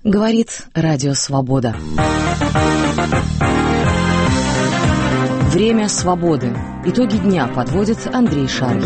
Говорит Радио Свобода. Время свободы. Итоги дня подводит Андрей Шарий.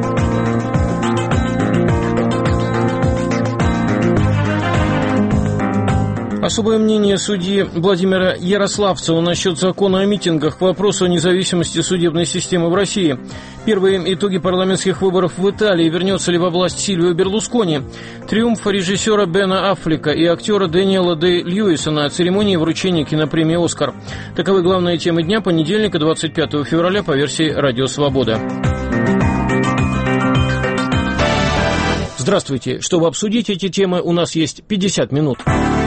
Особое мнение судьи Владимира Ярославцева насчет закона о митингах к вопросу о независимости судебной системы в России. Первые итоги парламентских выборов в Италии. Вернется ли во власть Сильвио Берлускони? Триумф режиссера Бена Аффлека и актера Дэниела Дэй-Льюиса на церемонии вручения кинопремии «Оскар». Таковы главные темы дня понедельника, 25 февраля, по версии «Радио Свобода». Здравствуйте. Чтобы обсудить эти темы, у нас есть 50 минут.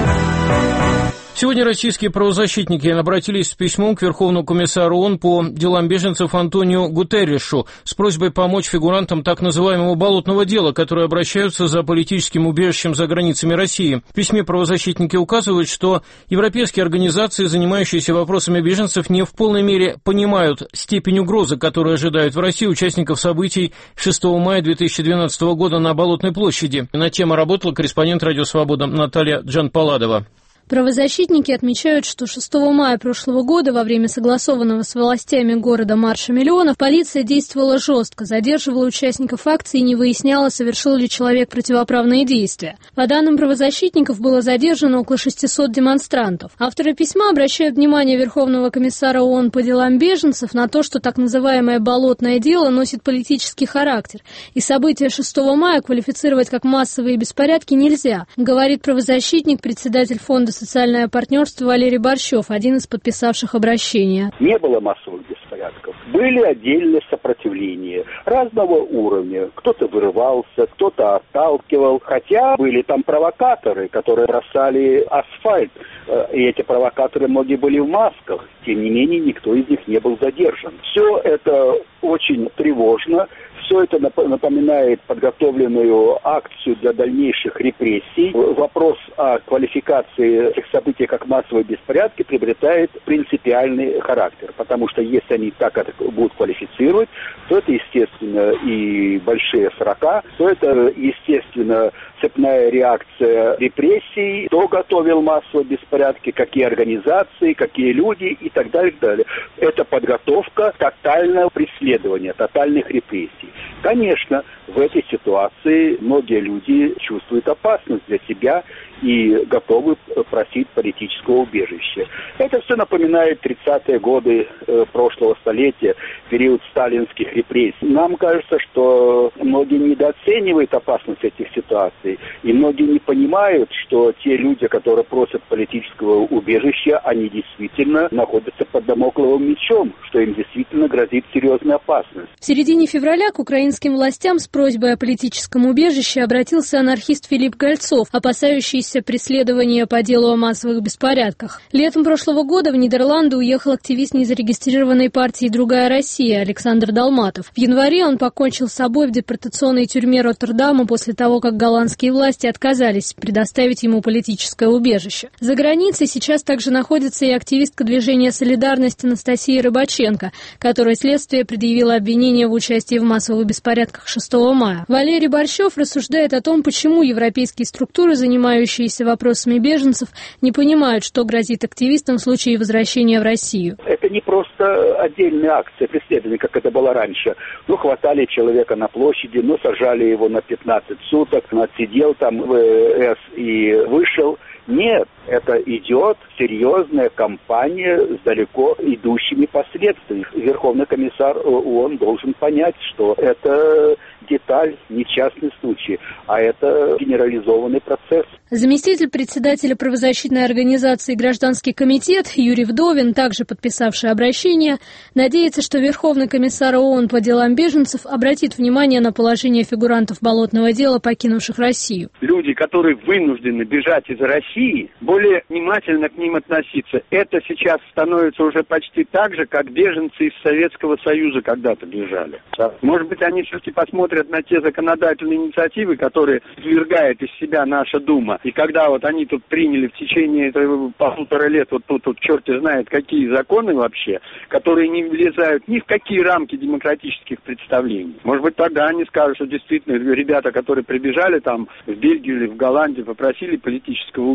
Сегодня российские правозащитники обратились с письмом к Верховному комиссару ООН по делам беженцев Антонио Гутерришу с просьбой помочь фигурантам так называемого болотного дела, которые обращаются за политическим убежищем за границами России. В письме правозащитники указывают, что европейские организации, занимающиеся вопросами беженцев, не в полной мере понимают степень угрозы, которую ожидают в России участников событий 6 мая 2012 года на Болотной площади. На тему работала корреспондент «Радио Свобода» Наталья Джанпаладова. Правозащитники отмечают, что 6 мая прошлого года во время согласованного с властями города марша миллионов полиция действовала жестко, задерживала участников акции и не выясняла, совершил ли человек противоправные действия. По данным правозащитников, было задержано около 600 демонстрантов. Авторы письма обращают внимание Верховного комиссара ООН по делам беженцев на то, что так называемое «болотное дело» носит политический характер, и события 6 мая квалифицировать как массовые беспорядки нельзя, говорит правозащитник, председатель фонда «Социальное партнерство» Валерий Борщев, один из подписавших обращение. Не было массовых беспорядков. Были отдельные сопротивления разного уровня. Кто-то вырывался, кто-то отталкивал. Хотя были там провокаторы, которые бросали асфальт. И эти провокаторы многие были в масках. Тем не менее, никто из них не был задержан. Все это очень тревожно. Все это напоминает подготовленную акцию для дальнейших репрессий. Вопрос о квалификации этих событий как массовые беспорядки приобретает принципиальный характер. Потому что если они так это будут квалифицировать, то это, естественно, и большие срока, то это, естественно, цепная реакция репрессий, кто готовил массовые беспорядки, какие организации, какие люди и так далее, и так далее. Это подготовка тотального преследования, тотальных репрессий. Конечно, в этой ситуации многие люди чувствуют опасность для себя и готовы просить политического убежища. Это все напоминает 30-е годы прошлого столетия, период сталинских репрессий. Нам кажется, что многие недооценивают опасность этих ситуаций, и многие не понимают, что те люди, которые просят политического убежища, они действительно находятся под дамокловым мечом, что им действительно грозит серьезная опасность. В середине февраля к украинским властям с просьбой о политическом убежище обратился анархист Филипп Гольцов, опасающийся преследования по делу о массовых беспорядках. Летом прошлого года в Нидерланды уехал активист незарегистрированной партии «Другая Россия» Александр Долматов. В январе он покончил с собой в депортационной тюрьме Роттердама после того, как голландские власти отказались предоставить ему политическое убежище. За границей сейчас также находится и активистка движения «Солидарность» Анастасия Рыбаченко, которой следствие предъявило обвинение в участии в массовых беспорядках 6 мая. Валерий Борщев рассуждает о том, почему европейские структуры, занимающиеся вопросами беженцев, не понимают, что грозит активистам в случае возвращения в Россию. Это не просто отдельная акция преследования, как это было раньше. Хватали человека на площади, сажали его на 15 суток, он отсидел там в ВС и вышел. Нет, это идет серьезная кампания с далеко идущими последствиями. Верховный комиссар ООН должен понять, что это деталь, не частный случай, а это генерализованный процесс. Заместитель председателя правозащитной организации «Гражданский комитет» Юрий Вдовин, также подписавший обращение, надеется, что Верховный комиссар ООН по делам беженцев обратит внимание на положение фигурантов болотного дела, покинувших Россию. Люди, которые вынуждены бежать из России, более внимательно к ним относиться. Это сейчас становится уже почти так же, как беженцы из Советского Союза когда-то бежали. Может быть, они все-таки посмотрят на те законодательные инициативы, которые свергает из себя наша Дума. И когда они тут приняли в течение полутора лет тут черти знает какие законы вообще, которые не влезают ни в какие рамки демократических представлений. Может быть, тогда они скажут, что действительно ребята, которые прибежали там в Бельгию или в Голландию, попросили политического убежища,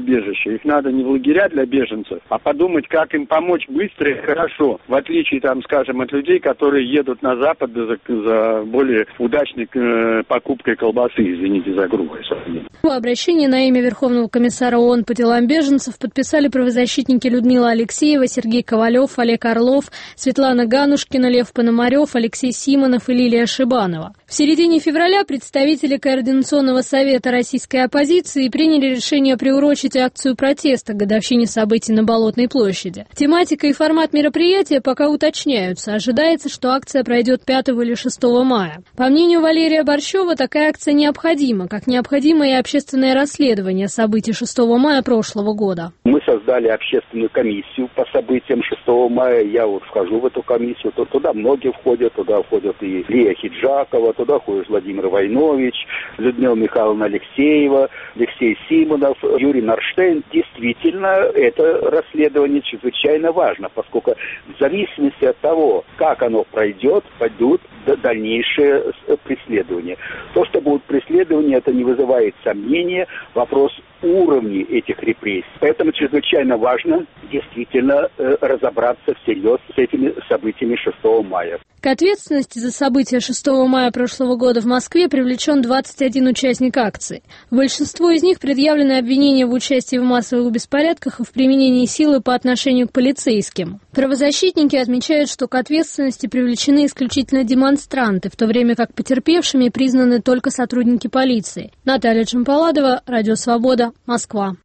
убежище. Их надо не в лагеря для беженцев, а подумать, как им помочь быстро и хорошо. В отличие, там, скажем, от людей, которые едут на Запад за более удачной покупкой колбасы, извините за грубое сравнение. Обращение на имя Верховного комиссара ООН по делам беженцев подписали правозащитники Людмила Алексеева, Сергей Ковалев, Олег Орлов, Светлана Ганушкина, Лев Пономарев, Алексей Симонов и Лилия Шибанова. В середине февраля представители Координационного совета российской оппозиции приняли решение приурочить акцию протеста к годовщине событий на Болотной площади. Тематика и формат мероприятия пока уточняются. Ожидается, что акция пройдет 5 или 6 мая. По мнению Валерия Борщева, такая акция необходима, как необходимо и общественное расследование событий 6 мая прошлого года. Мы создали общественную комиссию по событиям 6 мая. Я вхожу в эту комиссию. Туда многие входят. Туда входят и Лия Хиджакова, туда входит Владимир Войнович, Людмила Михайловна Алексеева, Алексей Симонов, Юрий Нарштейн. Действительно, это расследование чрезвычайно важно, поскольку в зависимости от того, как оно пройдет, пойдут дальнейшие преследования. То, что будут преследования, это не вызывает сомнения. Вопрос уровня этих репрессий. Поэтому чрезвычайно важно действительно разобраться всерьез с этими событиями 6 мая. К ответственности за события 6 мая прошлого года в Москве привлечен 21 участник акции. Большинству из них предъявлены обвинения в участии в массовых беспорядках и в применении силы по отношению к полицейским. Правозащитники отмечают, что к ответственности привлечены исключительно демонстранты, в то время как потерпевшими признаны только сотрудники полиции. Наталья Джампаладова, Радио Свобода, Москва.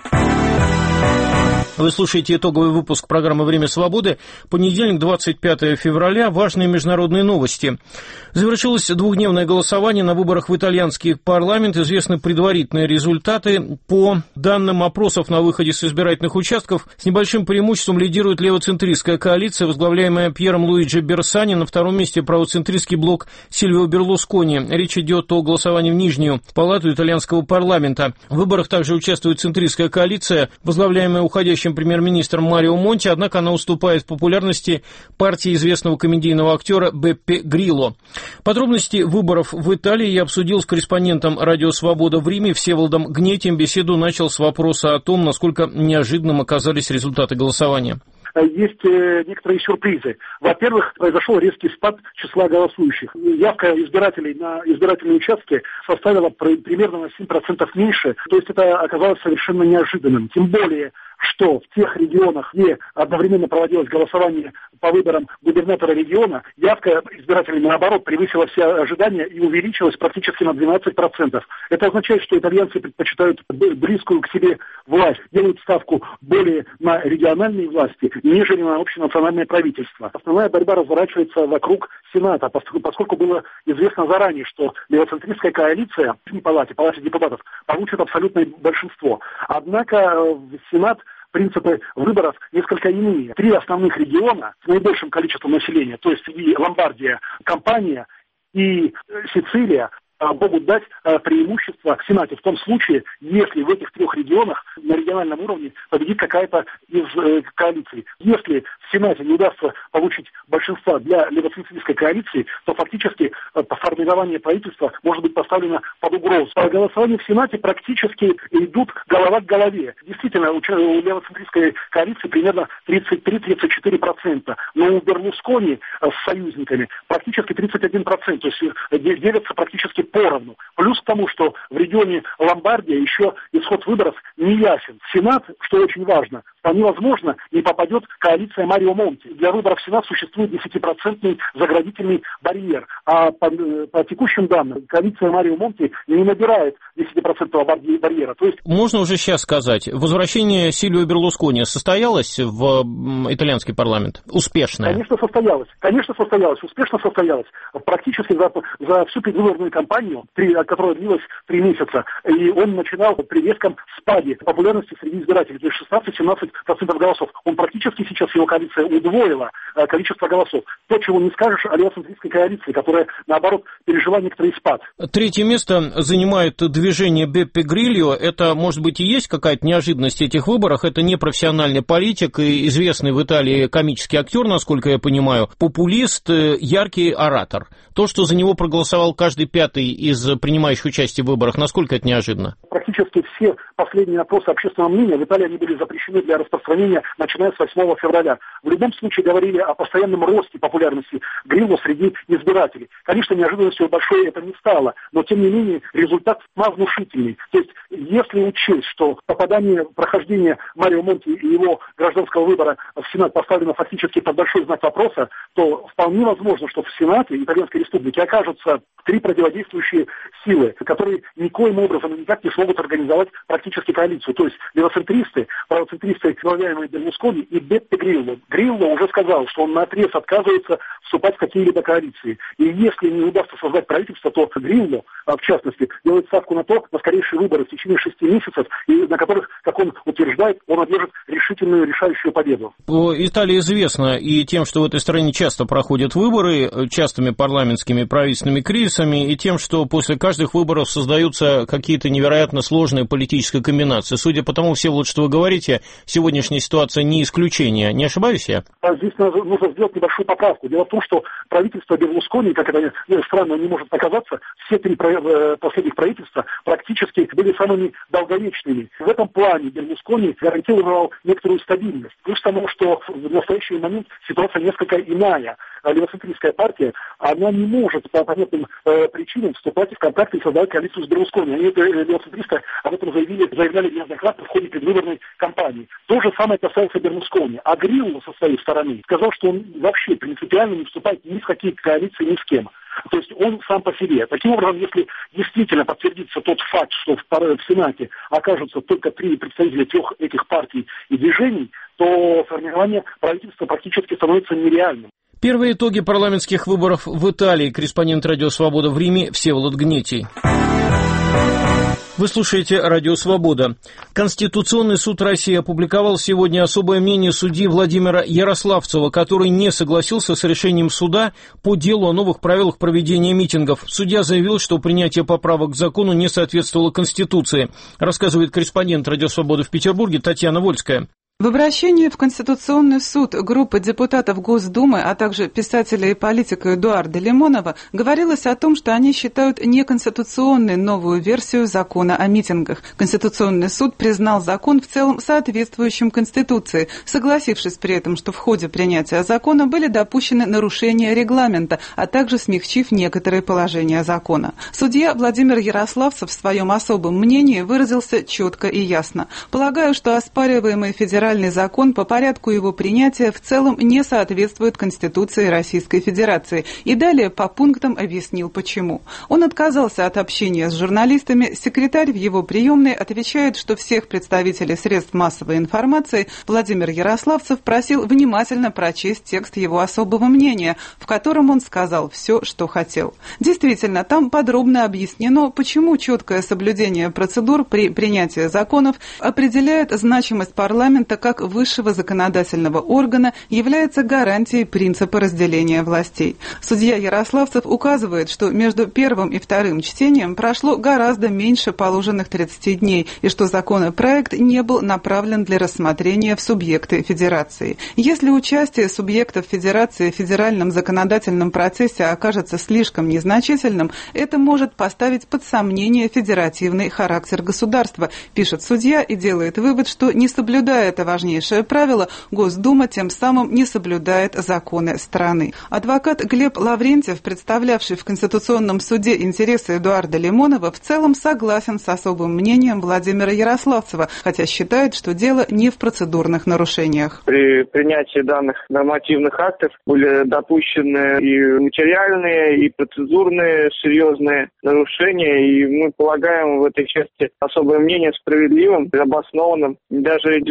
Вы слушаете итоговый выпуск программы «Время свободы». Понедельник, 25 февраля. Важные международные новости. Завершилось двухдневное голосование на выборах в итальянский парламент. Известны предварительные результаты. По данным опросов на выходе с избирательных участков, с небольшим преимуществом лидирует левоцентристская коалиция, возглавляемая Пьером Луиджи Берсани. На втором месте правоцентристский блок Сильвио Берлускони. Речь идет о голосовании в Нижнюю палату итальянского парламента. В выборах также участвует центристская коалиция, возглавляемая уходящим премьер-министром Марио Монти, однако она уступает в популярности партии известного комедийного актера Беппе Грилло. Подробности выборов в Италии я обсудил с корреспондентом «Радио Свобода» в Риме Всеволодом Гнетием. Беседу начал с вопроса о том, насколько неожиданным оказались результаты голосования. Есть некоторые сюрпризы. Во-первых, произошел резкий спад числа голосующих. Явка избирателей на избирательные участки составила примерно на 7% меньше. То есть это оказалось совершенно неожиданным. Тем более, что в тех регионах, где одновременно проводилось голосование по выборам губернатора региона, явка избирателей, наоборот, превысила все ожидания и увеличилась практически на 12%. Это означает, что итальянцы предпочитают близкую к себе власть, делают ставку более на региональные власти, нежели на общенациональное правительство. Основная борьба разворачивается вокруг Сената, поскольку было известно заранее, что левоцентристская коалиция в палате депутатов получит абсолютное большинство. Однако Сенат принципы выборов несколько иные. 3 основных региона с наибольшим количеством населения, то есть и Ломбардия, Кампания и Сицилия, могут дать преимущество в Сенате в том случае, если в этих 3 регионах на региональном уровне победит какая-то из коалиций. Если в Сенате не удастся получить большинство для левоцентристской коалиции, то фактически формирование правительства может быть поставлено под угрозу. Голосования в Сенате практически идут голова к голове. Действительно, у левоцентристской коалиции примерно 33-34%, но у Берлускони с союзниками практически 31%, то есть делятся практически поровну. Плюс к тому, что в регионе Ломбардия еще исход выборов не ясен. В Сенат, что очень важно, вполне возможно, не попадет коалиция Марио Монти. Для выборов в Сенат существует 10% заградительный барьер. А по текущим данным, коалиция Марио Монти не набирает 10% барьера. То есть... Можно уже сейчас сказать, возвращение Сильвио Берлускони состоялось в итальянский парламент? Успешное? Конечно, состоялось. Успешно состоялось. Практически за всю предвыборную кампанию, которая длилась 3 месяца, и он начинал при резком спаде популярности среди избирателей. То есть 30% голосов. Он практически сейчас, его коалиция удвоила количество голосов. То, чего не скажешь о левоцентристской коалиции, которая, наоборот, пережила некоторый спад. Третье место занимает движение Беппе Грильо. Это, может быть, и есть какая-то неожиданность в этих выборах. Это не профессиональный политик и известный в Италии комический актер, насколько я понимаю, популист, яркий оратор. То, что за него проголосовал каждый пятый из принимающих участие в выборах, насколько это неожиданно? Практически все последние опросы общественного мнения в Италии они были запрещены для распространения, начиная с 8 февраля. В любом случае говорили о постоянном росте популярности Грилло среди избирателей. Конечно, неожиданностью большой это не стало, но тем не менее результат внушительный. То есть, если учесть, что прохождение Марио Монти и его гражданского выбора в Сенат поставлено фактически под большой знак вопроса, то вполне возможно, что в Сенате Итальянской Республики окажутся три противодействующие силы, которые никоим образом никак не смогут организовать практически коалицию. То есть левоцентристы, правоцентристы, возглавляемые Берлускони, и Беппе Грилло. Грилло уже сказал, что он наотрез отказывается вступать в какие-либо коалиции. И если не удастся создать правительство, то Грилло, в частности, делает ставку на скорейшие выборы в течение 6 месяцев, и на которых, как он утверждает, он одержит решительную, решающую победу. Италия известна и тем, что в этой стране часто проходят выборы, частыми парламентскими и правительственными кризисами, и тем, что после каждых выборов создаются какие-то невероятно сложные политические комбинации. Судя по тому, Всеволод, что вы говорите, сегодняшняя ситуация не исключение. Не ошибаюсь я? Здесь нужно сделать небольшую поправку. Дело в том, что правительство Берлускони, как это странно не может показаться, все три последних правительства практически были самыми долговечными. В этом плане Берлускони гарантировал некоторую стабильность. Плюс тому, что в настоящий момент ситуация несколько иная. Левоцентристская партия, она не может по понятным причинам вступать в контакты и создавать коалицию с Берлускони. Они, левоцентристы, об этом заявляли неоднократно в ходе предвыборной кампании. То же самое касается Берлускони. А Грилло со своей стороны сказал, что он вообще принципиально не вступает ни в какие коалиции, ни с кем. То есть он сам по себе. Таким образом, если действительно подтвердится тот факт, что в Сенате окажутся только 3 представителя 3 этих партий и движений, то формирование правительства практически становится нереальным. Первые итоги парламентских выборов в Италии. Корреспондент «Радио Свобода» в Риме Всеволод Гнетий. Вы слушаете «Радио Свобода». Конституционный суд России опубликовал сегодня особое мнение судьи Владимира Ярославцева, который не согласился с решением суда по делу о новых правилах проведения митингов. Судья заявил, что принятие поправок к закону не соответствовало Конституции. Рассказывает корреспондент «Радио Свобода» в Петербурге Татьяна Вольская. В обращении в Конституционный суд группы депутатов Госдумы, а также писателя и политика Эдуарда Лимонова говорилось о том, что они считают неконституционной новую версию закона о митингах. Конституционный суд признал закон в целом соответствующим Конституции, согласившись при этом, что в ходе принятия закона были допущены нарушения регламента, а также смягчив некоторые положения закона. Судья Владимир Ярославцев в своем особом мнении выразился четко и ясно. Полагаю, что оспариваемый федеральный закон по порядку его принятия в целом не соответствует Конституции Российской Федерации. И далее по пунктам объяснил, почему. Он отказался от общения с журналистами. Секретарь в его приемной отвечает, что всех представителей средств массовой информации Владимир Ярославцев просил внимательно прочесть текст его особого мнения, в котором он сказал все, что хотел. Действительно, там подробно объяснено, почему четкое соблюдение процедур при принятии законов определяет значимость парламента как высшего законодательного органа, является гарантией принципа разделения властей. Судья Ярославцев указывает, что между первым и вторым чтением прошло гораздо меньше положенных 30 дней, и что законопроект не был направлен для рассмотрения в субъекты Федерации. Если участие субъектов Федерации в федеральном законодательном процессе окажется слишком незначительным, это может поставить под сомнение федеративный характер государства, пишет судья и делает вывод, что не соблюдая это важнейшее правило, Госдума тем самым не соблюдает законы страны. Адвокат Глеб Лаврентьев, представлявший в Конституционном суде интересы Эдуарда Лимонова, в целом согласен с особым мнением Владимира Ярославцева, хотя считает, что дело не в процедурных нарушениях. При принятии данных нормативных актов были допущены и материальные, и процедурные серьезные нарушения, и мы полагаем в этой части особое мнение справедливым, обоснованным, даже безотносительно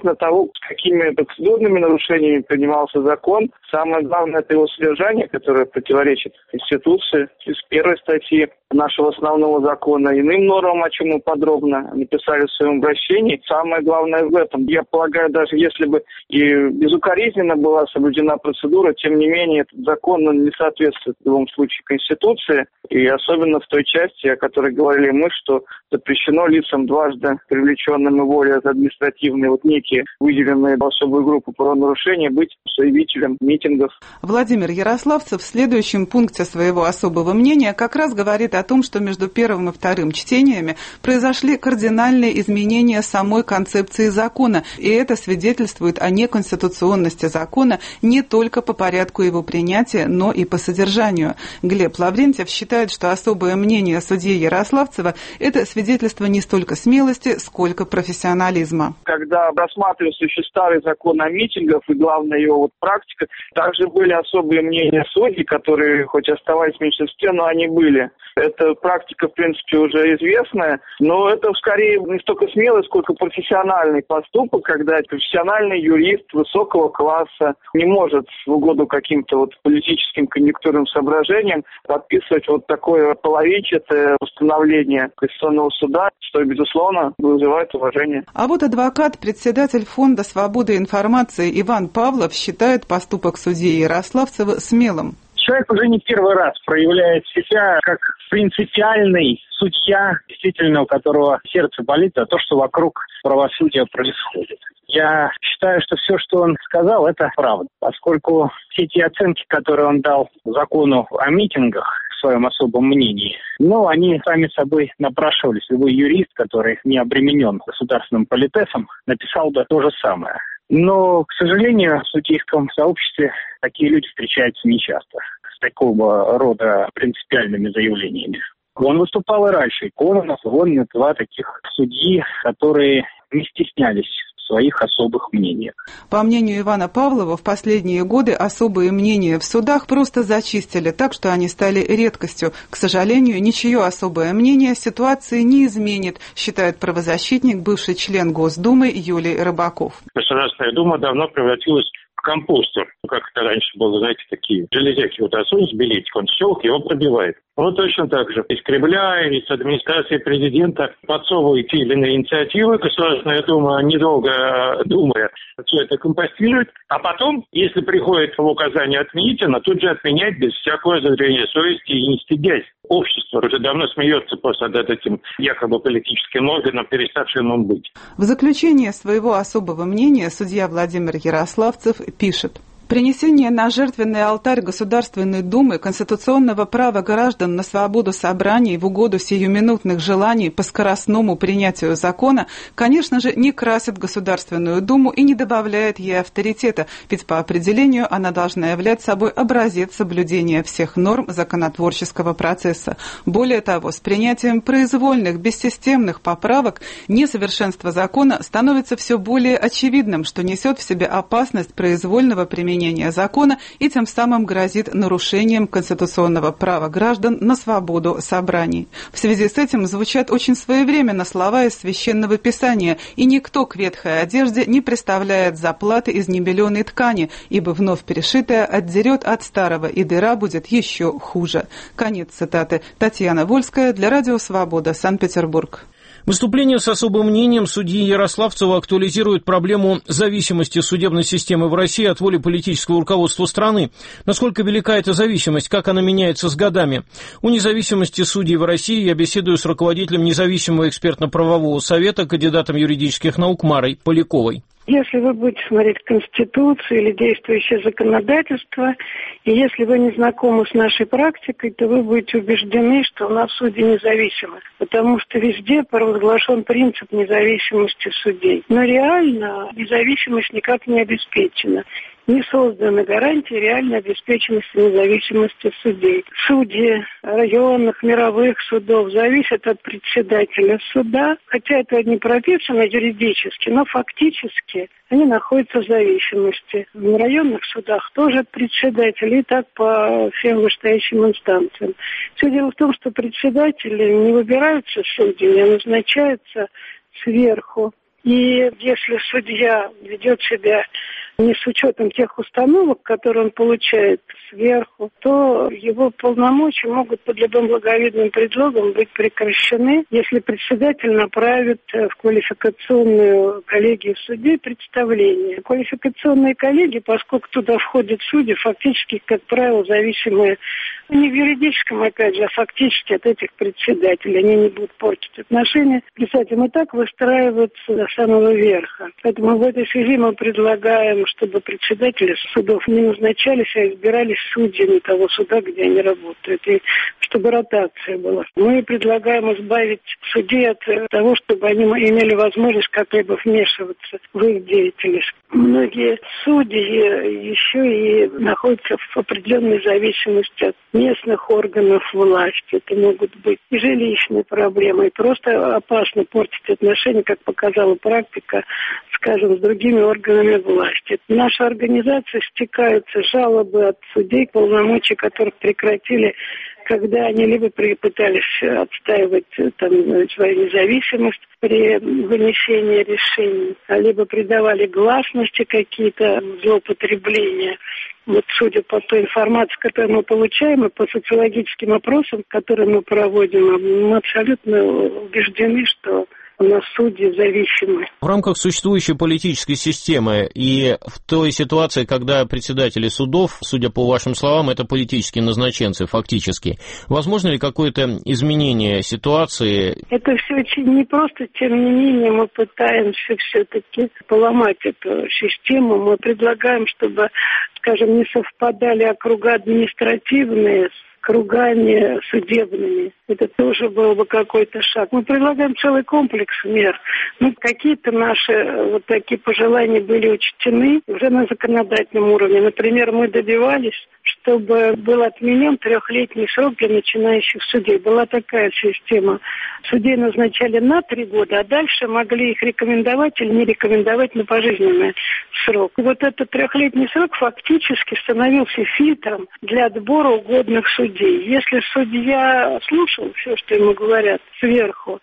относительно того, с какими процедурными нарушениями принимался закон, самое главное – это его содержание, которое противоречит Конституции, из первой статьи нашего основного закона, иным нормам, о чем мы подробно написали в своем обращении. Самое главное в этом. Я полагаю, даже если бы и безукоризненно была соблюдена процедура, тем не менее этот закон не соответствует в любом случае Конституции, и особенно в той части, о которой говорили мы, что запрещено лицам, дважды привлеченным и волей от административной, некие выделенные в особую группу правонарушения, быть заявителем митингов. Владимир Ярославцев в следующем пункте своего особого мнения как раз говорит о том, что между первым и вторым чтениями произошли кардинальные изменения самой концепции закона, и это свидетельствует о неконституционности закона не только по порядку его принятия, но и по содержанию. Глеб Лаврентьев считает, что особое мнение судьи Ярославцева – это свидетельство не столько смелости, сколько профессионализма. Когда рассматривался еще старый закон о митингах и, главное, его практика, также были особые мнения судей, которые, хоть оставались в меньшинстве, но они были. Эта практика, в принципе, уже известная, но это скорее не столько смелый, сколько профессиональный поступок, когда профессиональный юрист высокого класса не может в угоду каким-то политическим конъюнктурным соображениям подписывать такое половинчатое постановление Конституционного суда, что, безусловно, вызывает уважение. А адвокат, председатель Фонда свободы информации Иван Павлов считает поступок судьи Ярославцева смелым. Человек уже не первый раз проявляет себя как принципиальный судья, действительно, у которого сердце болит за то, что вокруг правосудия происходит. Я считаю, что все, что он сказал, это правда, поскольку все те оценки, которые он дал закону о митингах в своем особом мнении, они сами собой напрашивались. Любой юрист, который не обременен государственным политесом, написал бы то же самое. Но, к сожалению, в судейском сообществе такие люди встречаются нечасто, с такого рода принципиальными заявлениями. Он выступал и раньше. Кононов, Ивонин, два таких судьи, которые не стеснялись в своих особых мнениях. По мнению Ивана Павлова, в последние годы особые мнения в судах просто зачистили так, что они стали редкостью. К сожалению, ничье особое мнение ситуации не изменит, считает правозащитник, бывший член Госдумы Юлий Рыбаков. Государственная Дума давно превратилась в компостер. Как это раньше было, такие железяки отсунуть, билетик, он щелк, его пробивает. Точно так же. Из Кремля, из администрации президента подсовывают те или иные инициативы. Государственная Дума, недолго думая, все это компостирует. А потом, если приходит в указание отменить, она тут же отменяет без всякого зазрения совести и не стыдясь. Общество уже давно смеется просто над этим якобы политическим органом, переставшим им быть. В заключение своего особого мнения судья Владимир Ярославцев пишет: принесение на жертвенный алтарь Государственной Думы конституционного права граждан на свободу собраний в угоду сиюминутных желаний по скоростному принятию закона, конечно же, не красит Государственную Думу и не добавляет ей авторитета, ведь по определению она должна являть собой образец соблюдения всех норм законотворческого процесса. Более того, с принятием произвольных, бессистемных поправок несовершенство закона становится все более очевидным, что несет в себе опасность произвольного применения закона и тем самым грозит нарушением конституционного права граждан на свободу собраний. В связи с этим звучат очень своевременно слова из Священного Писания: «И никто к ветхой одежде не представляет заплаты из небеленой ткани, ибо вновь перешитая отдерет от старого, и дыра будет еще хуже». Конец цитаты. Татьяна Вольская для Радио Свобода, Санкт-Петербург. Выступление с особым мнением судьи Ярославцева актуализирует проблему зависимости судебной системы в России от воли политического руководства страны. Насколько велика эта зависимость, как она меняется с годами? О независимости судей в России я беседую с руководителем независимого экспертно-правового совета, кандидатом юридических наук Марой Поляковой. Если вы будете смотреть Конституцию или действующее законодательство, и если вы не знакомы с нашей практикой, то вы будете убеждены, что у нас судьи независимы, потому что везде провозглашен принцип независимости судей. Но реально независимость никак не обеспечена. Не созданы гарантии реальной обеспеченности независимости судей. Судьи районных, мировых судов зависят от председателя суда, хотя это не прописано юридически, но фактически они находятся в зависимости. В районных судах тоже от председателя, и так по всем вышестоящим инстанциям. Все дело в том, что председатели не выбираются судьями, а назначаются сверху. И если судья ведет себя не с учетом тех установок, которые он получает сверху, то его полномочия могут под любым благовидным предлогом быть прекращены, если председатель направит в квалификационную коллегию судей представление. Квалификационные коллегии, поскольку туда входят судьи, фактически, как правило, зависимые не в юридическом, опять же, а фактически от этих председателей. Они не будут портить отношения. Председателям и так выстраиваются до самого верха. Поэтому в этой связи мы предлагаем, чтобы председатели судов не назначались, а избирались судьями того суда, где они работают, и чтобы ротация была. Мы предлагаем избавить судей от того, чтобы они имели возможность как-либо вмешиваться в их деятельность. Многие судьи еще и находятся в определенной зависимости от местных органов власти. Это могут быть и жилищные проблемы, и просто опасно портить отношения, как показала практика, скажем, с другими органами власти. В нашу организацию стекаются жалобы от судей, полномочия которых прекратили, когда они либо пытались отстаивать свою независимость при вынесении решений, либо придавали гласности какие-то злоупотребления. Вот судя по той информации, которую мы получаем, и по социологическим опросам, которые мы проводим, мы абсолютно убеждены, что у нас судьи зависимы. В рамках существующей политической системы и в той ситуации, когда председатели судов, судя по вашим словам, это политические назначенцы фактически, возможно ли какое-то изменение ситуации? Это все очень непросто, тем не менее мы пытаемся все-таки поломать эту систему. Мы предлагаем, чтобы, скажем, не совпадали округа административные с кругами судебными. Это тоже был бы какой-то шаг. Мы предлагаем целый комплекс мер. Какие-то наши вот такие пожелания были учтены уже на законодательном уровне. Например, мы добивались, чтобы был отменен 3-летний срок для начинающих судей. Была такая система. Судей назначали на 3 года, а дальше могли их рекомендовать или не рекомендовать на пожизненный срок. И вот этот 3-летний срок фактически становился фильтром для отбора угодных судей. Если судья слушал все, что ему говорят сверху,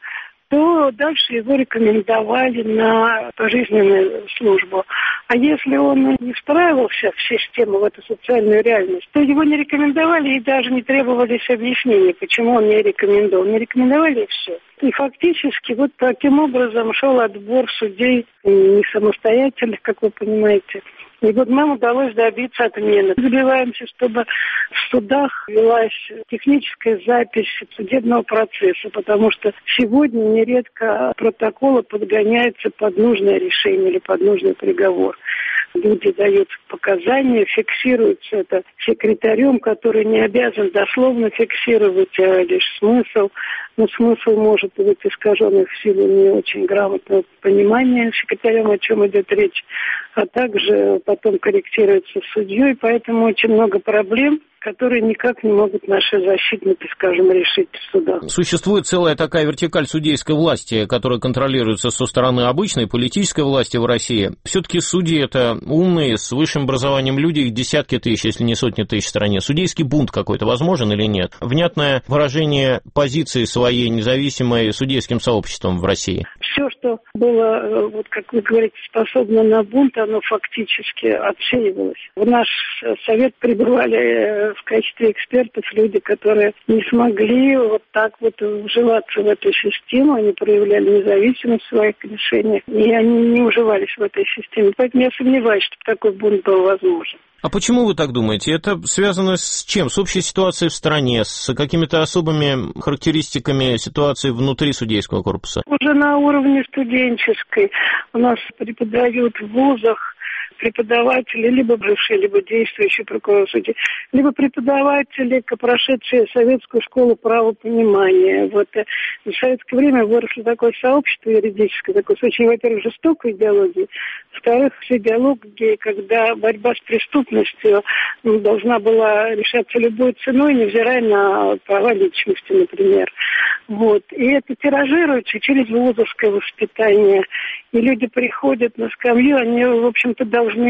то дальше его рекомендовали на пожизненную службу. А если он не встраивался в систему, в эту социальную реальность, то его не рекомендовали и даже не требовались объяснений, почему он не рекомендовал. Не рекомендовали и все. И фактически вот таким образом шел отбор судей не самостоятельных, как вы понимаете. И вот нам удалось добиться отмены. Добиваемся, чтобы в судах велась техническая запись судебного процесса, потому что сегодня нередко протоколы подгоняются под нужное решение или под нужный приговор. Люди дают показания, фиксируется это секретарем, который не обязан дословно фиксировать, а лишь смысл. Но смысл может быть искаженный в силу не очень грамотного понимания секретарем, о чем идет речь, а также потом корректируется судьей, поэтому очень много проблем, которые никак не могут наши защитники, скажем, решить в судах. Существует целая такая вертикаль судейской власти, которая контролируется со стороны обычной политической власти в России. Все-таки судьи — это умные, с высшим образованием люди, их десятки тысяч, если не сотни тысяч в стране. Судейский бунт какой-то возможен или нет? Внятное выражение позиции своей независимой судейским сообществом в России. Все, что было, вот как вы говорите, способно на бунт, оно фактически отсеивалось. В наш совет прибывали в качестве экспертов люди, которые не смогли вот так вот вживаться в эту систему, они проявляли независимость в своих решениях, и они не уживались в этой системе. Поэтому я сомневаюсь, что такой бунт был возможен. А почему вы так думаете? Это связано с чем? С общей ситуацией в стране, с какими-то особыми характеристиками ситуации внутри судейского корпуса? Уже на уровне студенческой у нас преподают в вузах преподаватели, либо бывшие, либо действующие прокуроры судьи, либо преподаватели, прошедшие советскую школу правопонимания. Вот в советское время выросло такое сообщество юридическое, такое с очень, во-первых, жестокой идеологией, во-вторых, с идеологией, когда борьба с преступностью должна была решаться любой ценой, невзирая на права личности, например. Вот. И это тиражируется через вузовское воспитание. И люди приходят на скамью, они, в общем-то, должны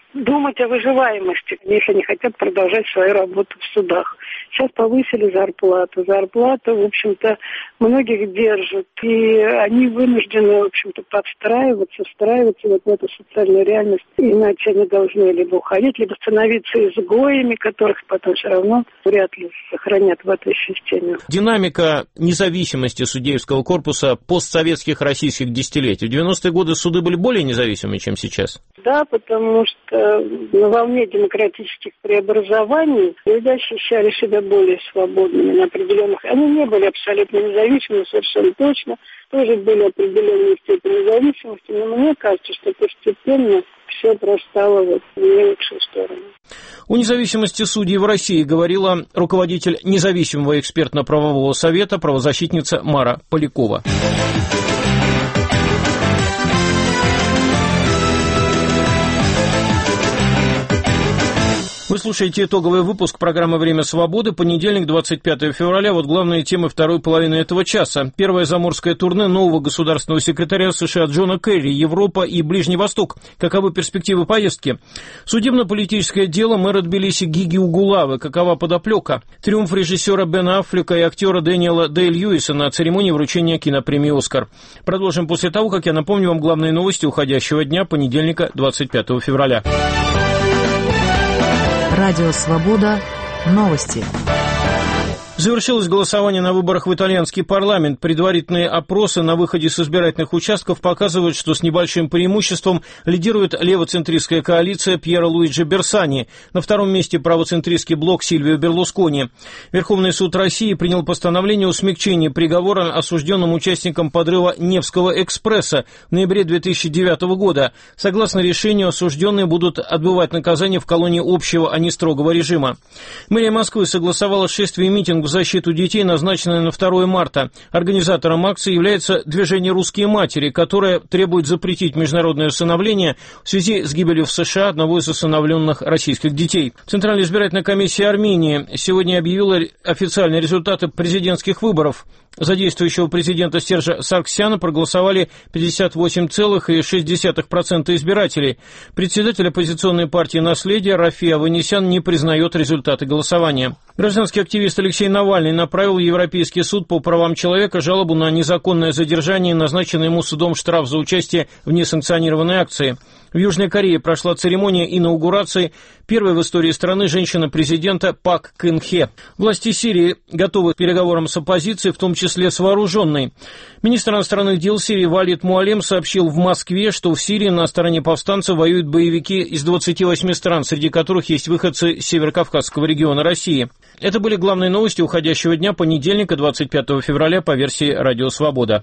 думать о выживаемости, если они хотят продолжать свою работу в судах. Сейчас повысили зарплату. Зарплата, в общем-то, многих держит. И они вынуждены, в общем-то, подстраиваться, встраиваться вот в эту социальную реальность. Иначе они должны либо уходить, либо становиться изгоями, которых потом все равно вряд ли сохранят в этой системе. Динамика независимости судейского корпуса постсоветских российских десятилетий. В 90-е годы суды были более независимы, чем сейчас? Да, потому что на волне демократических преобразований люди ощущали себя более свободными на определенных. Они не были абсолютно независимыми, совершенно точно. Тоже были определенные степени независимости, но мне кажется, что постепенно все простало в не лучшую сторону. О независимости судей в России говорила руководитель независимого экспертно-правового совета, правозащитница Мара Полякова. Вы слушаете итоговый выпуск программы «Время свободы», понедельник, 25 февраля. Вот главные темы второй половины этого часа. Первое заморское турне нового государственного секретаря США Джона Керри, Европа и Ближний Восток. Каковы перспективы поездки? Судебно-политическое дело мэра Тбилиси Гиги Угулавы. Какова подоплека? Триумф режиссера Бена Аффлека и актера Дэниела Дэй-Льюиса на церемонии вручения кинопремии «Оскар». Продолжим после того, как я напомню вам главные новости уходящего дня, понедельника, 25 февраля. Радио «Свобода». Новости. Завершилось голосование на выборах в итальянский парламент. Предварительные опросы на выходе с избирательных участков показывают, что с небольшим преимуществом лидирует левоцентристская коалиция Пьера Луиджи Берсани. На втором месте правоцентристский блок Сильвио Берлускони. Верховный суд России принял постановление о смягчении приговора осужденным участникам подрыва Невского экспресса в ноябре 2009 года. Согласно решению, осужденные будут отбывать наказание в колонии общего, а не строгого режима. Мэрия Москвы согласовала шествие и митинг в защиту детей, назначенное на 2 марта. Организатором акции является движение «Русские матери», которое требует запретить международное усыновление в связи с гибелью в США одного из усыновленных российских детей. Центральная избирательная комиссия Армении сегодня объявила официальные результаты президентских выборов. За действующего президента Сержа Сарксяна проголосовали 58,6% избирателей. Председатель оппозиционной партии «Наследие» Рафи Аванесян не признает результаты голосования. Гражданский активист Алексей Навальный направил в Европейский суд по правам человека жалобу на незаконное задержание и назначенный ему судом штраф за участие в несанкционированной акции. В Южной Корее прошла церемония инаугурации первой в истории страны женщины-президента Пак Кын Хе. Власти Сирии готовы к переговорам с оппозицией, в том числе с вооруженной. Министр иностранных дел Сирии Валид Муалем сообщил в Москве, что в Сирии на стороне повстанцев воюют боевики из 28 стран, среди которых есть выходцы с Северокавказского региона России. Это были главные новости уходящего дня, понедельника, 25 февраля, по версии «Радио Свобода».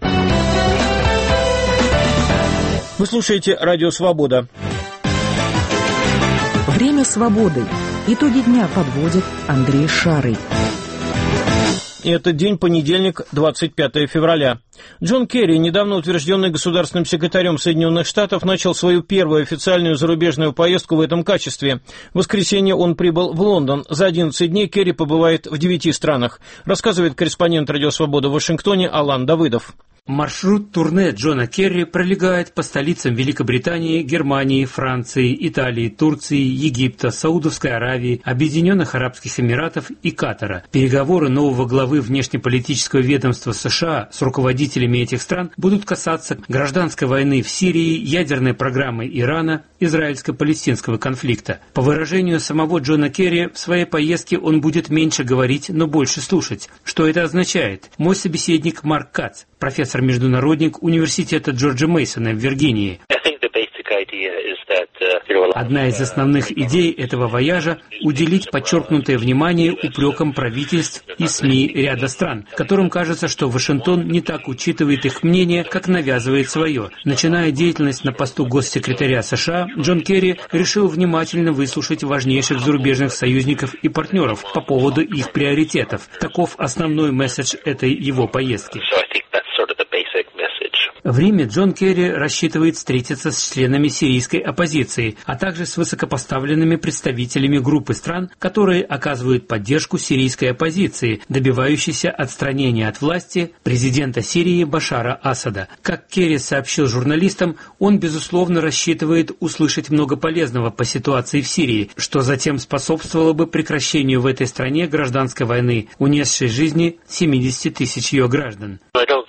Вы слушаете «Радио Свобода». Время свободы. Итоги дня подводит Андрей Шарый. И этот день, понедельник, 25 февраля. Джон Керри, недавно утвержденный государственным секретарем Соединенных Штатов, начал свою первую официальную зарубежную поездку в этом качестве. В воскресенье он прибыл в Лондон. За 11 дней Керри побывает в 9 странах. Рассказывает корреспондент «Радио Свобода» в Вашингтоне Алан Давыдов. Маршрут турне Джона Керри пролегает по столицам Великобритании, Германии, Франции, Италии, Турции, Египта, Саудовской Аравии, Объединенных Арабских Эмиратов и Катара. Переговоры нового главы внешнеполитического ведомства США с руководителями этих стран будут касаться гражданской войны в Сирии, ядерной программы Ирана, израильско-палестинского конфликта. По выражению самого Джона Керри, в своей поездке он будет меньше говорить, но больше слушать. Что это означает? Мой собеседник Марк Кац, профессор-международник Университета Джорджа Мейсона в Виргинии. Одна из основных идей этого вояжа – уделить подчеркнутое внимание упрекам правительств и СМИ ряда стран, которым кажется, что Вашингтон не так учитывает их мнение, как навязывает свое. Начиная деятельность на посту госсекретаря США, Джон Керри решил внимательно выслушать важнейших зарубежных союзников и партнеров по поводу их приоритетов. Таков основной месседж этой его поездки. В Риме Джон Керри рассчитывает встретиться с членами сирийской оппозиции, а также с высокопоставленными представителями группы стран, которые оказывают поддержку сирийской оппозиции, добивающейся отстранения от власти президента Сирии Башара Асада. Как Керри сообщил журналистам, он, безусловно, рассчитывает услышать много полезного по ситуации в Сирии, что затем способствовало бы прекращению в этой стране гражданской войны, унесшей жизни 70 тысяч ее граждан.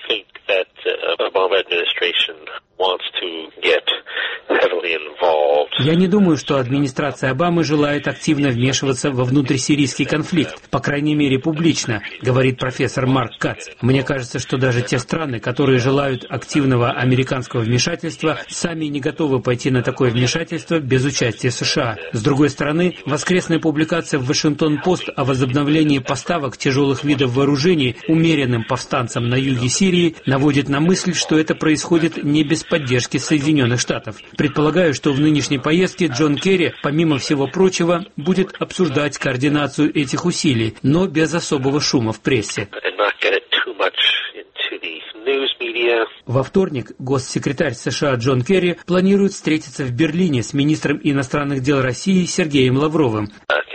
Я не думаю, что администрация Обамы желает активно вмешиваться во внутрисирийский конфликт, по крайней мере публично, говорит профессор Марк Кац. Мне кажется, что даже те страны, которые желают активного американского вмешательства, сами не готовы пойти на такое вмешательство без участия США. С другой стороны, воскресная публикация в Вашингтон-Пост о возобновлении поставок тяжелых видов вооружений умеренным повстанцам на юге Сирии наводит на мысль, что это происходит не без поддержки Соединенных Штатов. Предполагаю, что в нынешней поездке Джон Керри, помимо всего прочего, будет обсуждать координацию этих усилий, но без особого шума в прессе. Во вторник госсекретарь США Джон Керри планирует встретиться в Берлине с министром иностранных дел России Сергеем Лавровым.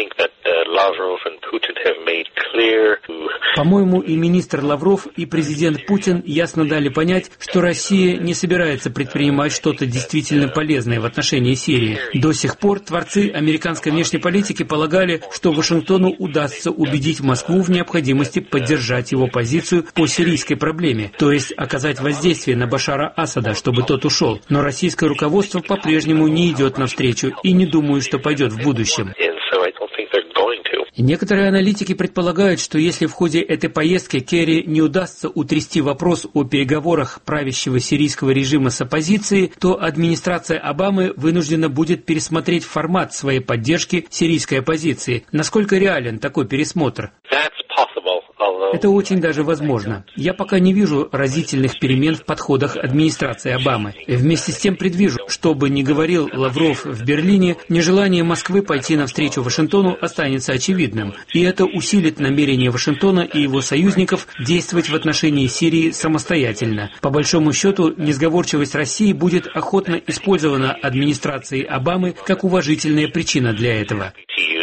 По-моему, и министр Лавров, и президент Путин ясно дали понять, что Россия не собирается предпринимать что-то действительно полезное в отношении Сирии. До сих пор творцы американской внешней политики полагали, что Вашингтону удастся убедить Москву в необходимости поддержать его позицию по сирийской проблеме, то есть оказать воздействие на Башара Асада, чтобы тот ушел. Но российское руководство по-прежнему не идет навстречу и не думаю, что пойдет в будущем. Некоторые аналитики предполагают, что если в ходе этой поездки Керри не удастся утрясти вопрос о переговорах правящего сирийского режима с оппозицией, то администрация Обамы вынуждена будет пересмотреть формат своей поддержки сирийской оппозиции. Насколько реален такой пересмотр? Это очень даже возможно. Я пока не вижу разительных перемен в подходах администрации Обамы. И вместе с тем предвижу, что бы ни говорил Лавров в Берлине, нежелание Москвы пойти навстречу Вашингтону останется очевидным. И это усилит намерение Вашингтона и его союзников действовать в отношении Сирии самостоятельно. По большому счету, несговорчивость России будет охотно использована администрацией Обамы как уважительная причина для этого.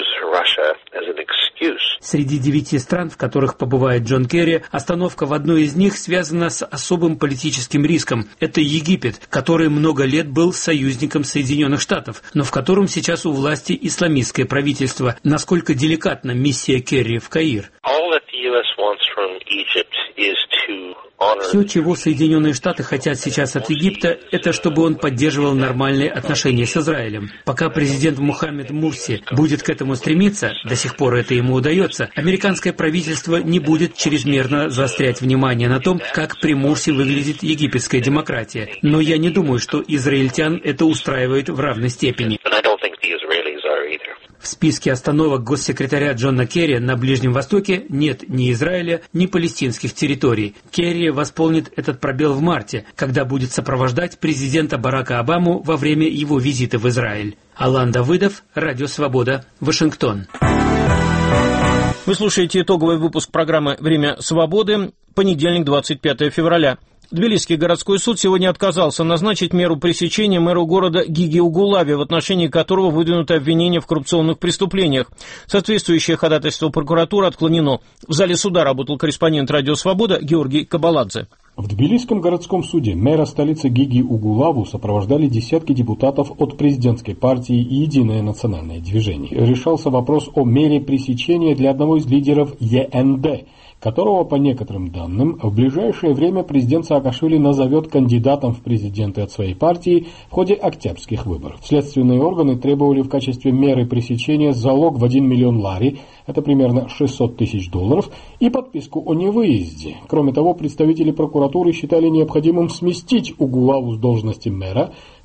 Среди 9 стран, в которых побывает Джон Керри, остановка в одной из них связана с особым политическим риском. Это Египет, который много лет был союзником Соединенных Штатов, но в котором сейчас у власти исламистское правительство. Насколько деликатна миссия Керри в Каир? Все, чего Соединенные Штаты хотят сейчас от Египта, это чтобы он поддерживал нормальные отношения с Израилем. Пока президент Мухаммед Мурси будет к этому стремиться, до сих пор это ему удается, американское правительство не будет чрезмерно заострять внимание на том, как при Мурси выглядит египетская демократия. Но я не думаю, что израильтян это устраивает в равной степени. В списке остановок госсекретаря Джона Керри на Ближнем Востоке нет ни Израиля, ни палестинских территорий. Керри восполнит этот пробел в марте, когда будет сопровождать президента Барака Обаму во время его визита в Израиль. Алан Давыдов, Радио Свобода, Вашингтон. Вы слушаете итоговый выпуск программы «Время свободы», понедельник, 25 февраля. Тбилисский городской суд сегодня отказался назначить меру пресечения мэру города Гиги Угулаве, в отношении которого выдвинуто обвинение в коррупционных преступлениях. Соответствующее ходатайство прокуратуры отклонено. В зале суда работал корреспондент «Радио Свобода» Георгий Кабаладзе. В Тбилисском городском суде мэра столицы Гиги Угулаву сопровождали десятки депутатов от президентской партии и «Единое национальное движение». Решался вопрос о мере пресечения для одного из лидеров ЕНД, которого, по некоторым данным, в ближайшее время президент Саакашвили назовет кандидатом в президенты от своей партии в ходе октябрьских выборов. Следственные органы требовали в качестве меры пресечения залог в 1 миллион лари, это примерно $600 тысяч, и подписку о невыезде. Кроме того, представители прокуратуры считали необходимым сместить Угулаву с должности мэра,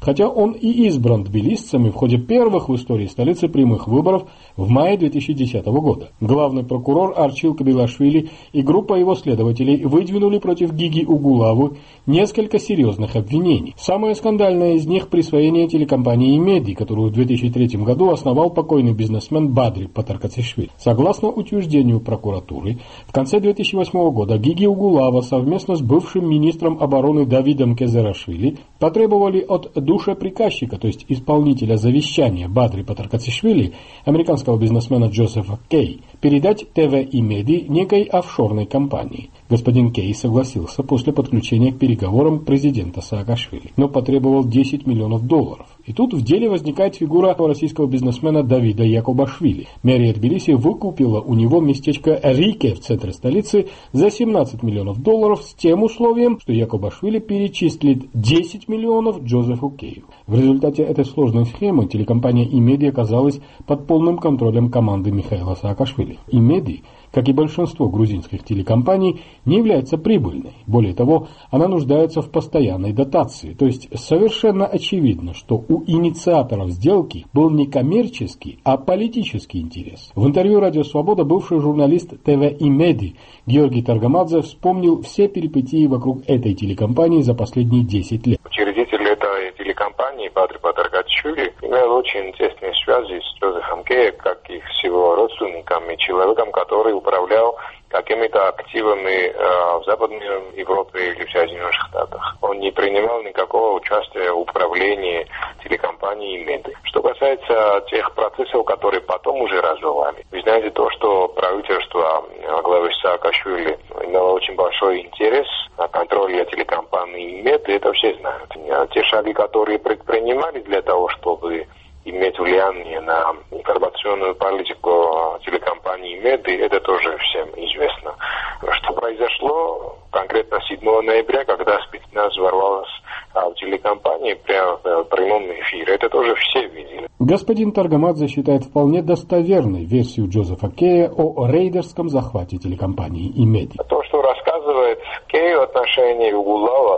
хотя он и избран тбилисцами в ходе первых в истории столицы прямых выборов в мае 2010 года. Главный прокурор Арчил Кабилашвили и группа его следователей выдвинули против Гиги Угулавы несколько серьезных обвинений. Самое скандальное из них – присвоение телекомпании «Меди», которую в 2003 году основал покойный бизнесмен Бадри Патаркацишвили. Согласно утверждению прокуратуры, в конце 2008 года Гиги Угулава совместно с бывшим министром обороны Давидом Кезерашвили потребовали от душеприказчика, то есть исполнителя завещания Бадри Патаркацишвили, американского бизнесмена Джозефа Кей, передать ТВ и Меди некой офшорной компании. Господин Кей согласился после подключения к переговорам президента Саакашвили, но потребовал $10 миллионов. И тут в деле возникает фигура российского бизнесмена Давида Якубашвили. Мэрия Тбилиси выкупила у него местечко Рике в центре столицы за $17 миллионов с тем условием, что Якубашвили перечислит $10 миллионов Джозефу Кею. В результате этой сложной схемы телекомпания «Имеди» оказалась под полным контролем команды Михаила Саакашвили. «Имеди», как и большинство грузинских телекомпаний, не является прибыльной. Более того, она нуждается в постоянной дотации. То есть совершенно очевидно, что у инициаторов сделки был не коммерческий, а политический интерес. В интервью «Радио Свобода» бывший журналист ТВ «Имеди» Георгий Таргамадзе вспомнил все перипетии вокруг этой телекомпании за последние 10 лет. Учредитель этой телекомпании Бадри Патаркацишвили имел очень тесные связи с Джозефом Кеем, как и с его родственниками, человеком, который управлял какими-то активами в Западной Европе или в Соединенных Штатах. Он не принимал никакого участия в управлении телекомпанией «Меди». Что касается тех процессов, которые потом уже развивали, вы знаете то, что правительство во главе с Саакашвили имело очень большой интерес на контроле телекомпании «Меди», это все знают. Те шаги, которые предпринимали для того, чтобы иметь влияние на информационную политику телекомпании «Меди», это тоже всем известно. Что произошло конкретно 7 ноября, когда спецназ ворвалась в телекомпании прямо в прямом эфире, это тоже все видели. Господин Таргамадзе считает вполне достоверной версию Джозефа Кея о рейдерском захвате телекомпании «Имеди». То, что рассказывает Кей в отношении Угулава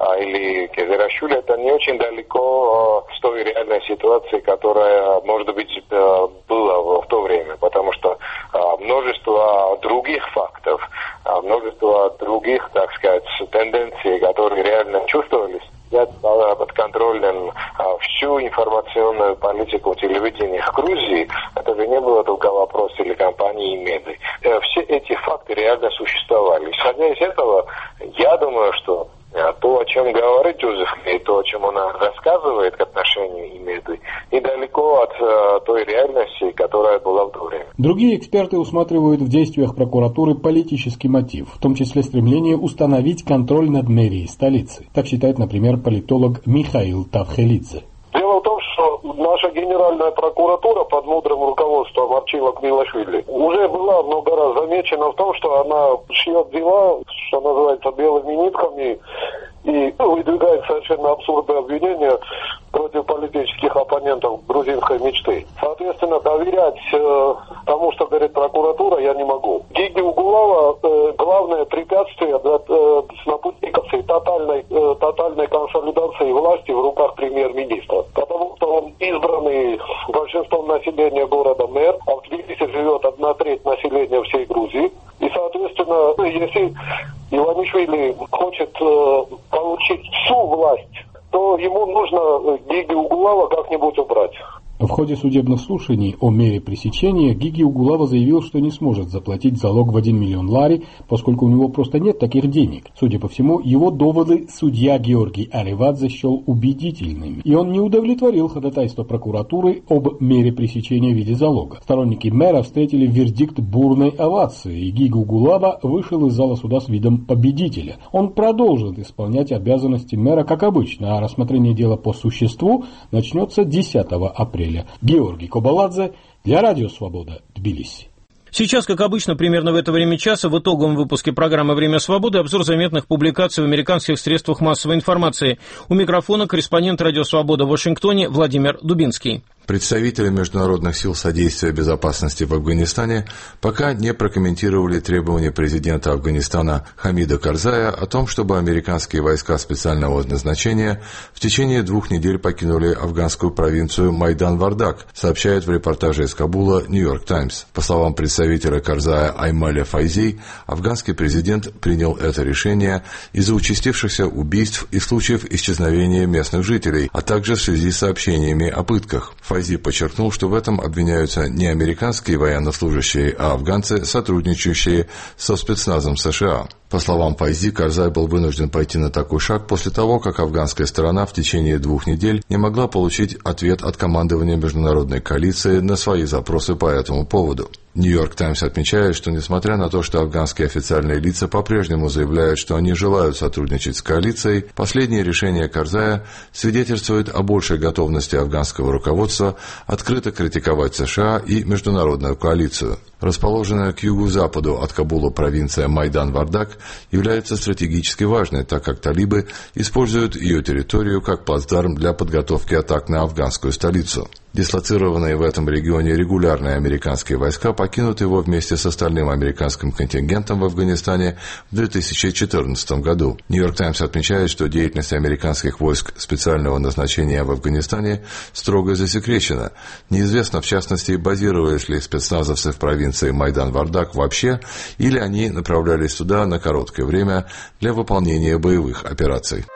или Кезерашвили, это не очень далеко с той реальной ситуации, которая, может быть, была в то время, потому что множество других фактов, множество других, так сказать, тенденций, которые реально чувствовались, взять под контролем всю информационную политику телевидения в Грузии, это же не было только вопрос телекомпании «Меди». Все эти факты реально существовали. Исходя из этого, я думаю, что то, о чем говорит Джозеф Кей, то, о чем он рассказывает к отношению «Меди», недалеко от той реальности, которая была в то время. Другие эксперты усматривают в действиях прокуратуры политический мотив, в том числе стремление установить контроль над мэрией столицы. Так считает, например, политолог Михаил Тавхелидзе. Дело в том, что наша генеральная прокуратура под мудрым руководством Арчила Кабилашвили уже была много раз замечена в том, что она шьет дела, что называется, белыми нитками и выдвигает совершенно абсурдные обвинения против политических оппонентов грузинской мечты. Соответственно, доверять тому, что говорит прокуратура, я не могу. Гиги Угулава главное препятствие на пути тотальной консолидации власти в руках премьер-министра. Потому что он избранный большинством населения города мэр, а в Тбилиси живет 1/3 населения всей Грузии. И, соответственно, если Иванишвили хочет получить всю власть, то ему нужно Гиги Угулава как-нибудь убрать. В ходе судебных слушаний о мере пресечения Гиги Угулава заявил, что не сможет заплатить залог в $1 миллион лари, поскольку у него просто нет таких денег. Судя по всему, его доводы судья Георгий Аривадзе счел убедительными, и он не удовлетворил ходатайство прокуратуры об мере пресечения в виде залога. Сторонники мэра встретили вердикт бурной овацией, и Гиги Угулава вышел из зала суда с видом победителя. Он продолжит исполнять обязанности мэра как обычно, а рассмотрение дела по существу начнется 10 апреля. Георгий Кобаладзе для Радио Свобода, Тбилиси. Сейчас, как обычно, примерно в это время часа в итоговом выпуске программы «Время свободы» обзор заметных публикаций в американских средствах массовой информации. У микрофона корреспондент «Радио Свобода» в Вашингтоне Владимир Дубинский. Представители международных сил содействия безопасности в Афганистане пока не прокомментировали требования президента Афганистана Хамида Карзая о том, чтобы американские войска специального назначения в течение 2 недель покинули афганскую провинцию Майдан-Вардак, сообщает в репортаже из Кабула «Нью-Йорк Таймс». По словам представителя Карзая Аймаля Файзи, афганский президент принял это решение из-за участившихся убийств и случаев исчезновения местных жителей, а также в связи с сообщениями о пытках. Файзи подчеркнул, что в этом обвиняются не американские военнослужащие, а афганцы, сотрудничающие со спецназом США. По словам Файзи, Карзай был вынужден пойти на такой шаг после того, как афганская сторона в течение 2 недель не могла получить ответ от командования международной коалиции на свои запросы по этому поводу. «Нью-Йорк Таймс» отмечает, что несмотря на то, что афганские официальные лица по-прежнему заявляют, что они желают сотрудничать с коалицией, последнее решение Карзая свидетельствует о большей готовности афганского руководства открыто критиковать США и международную коалицию. Расположенная к югу-западу от Кабула провинция Майдан-Вардак является стратегически важной, так как талибы используют ее территорию как плацдарм для подготовки атак на афганскую столицу. Дислоцированные в этом регионе регулярные американские войска покинут его вместе с остальным американским контингентом в Афганистане в 2014 году. «Нью-Йорк Таймс» отмечает, что деятельность американских войск специального назначения в Афганистане строго засекречена. Неизвестно, в частности, базировались ли спецназовцы в провинции Майдан-Вардак вообще, или они направлялись туда на короткое время для выполнения боевых операций.